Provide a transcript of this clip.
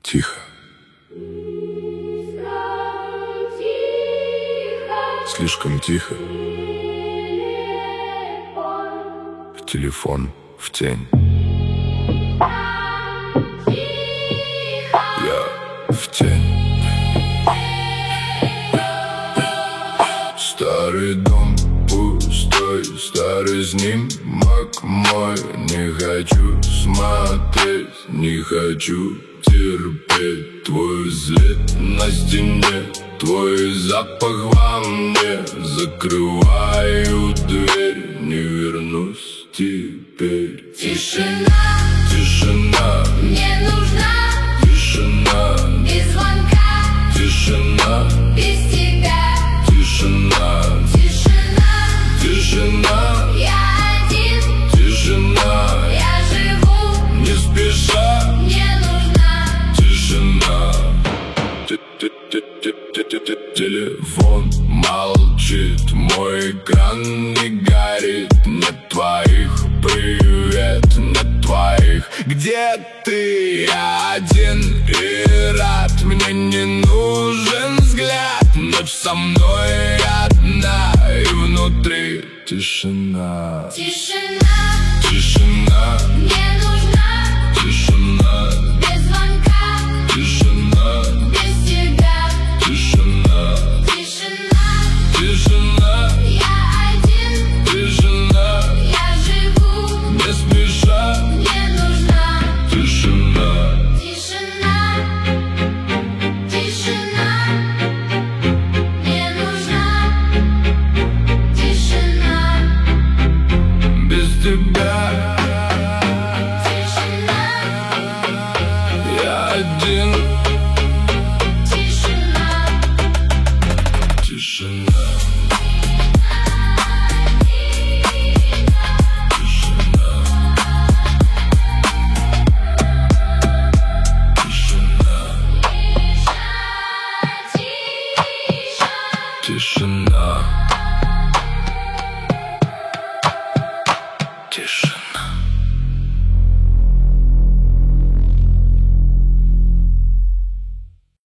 Тихо. Слишком тихо. Телефон в тень. Я в тень. Старый дом пустой, старый снимок мой. Не хочу смотреть, не хочу терпеть твой взгляд на стене, твой запах во мне. Закрываю дверь, не вернусь теперь. Тишина, тишина, мне нужна тишина, без звонка, тишина, без тебя. тишина, Тишина, тишина, я один, тишина, я живу, не спеша. мне нужна Тишина. Телефон молчит, мой экран не горит. Нет твоих, привет, нет твоих. Где ты? Я один и рад. Мне не нужен взгляд. Ночь со мной одна, и внутри тишина. Тишина, Тишина, мне нужна тишина, без звонка, тишина, без тебя. тишина, Тишина, тишина, я один, тишина, я живу, не спеша. мне нужна Тишина. тишина, тишина, мне нужна тишина. Без тебя Тишина, я один. тишина, Тишина. Тишина. Тишина.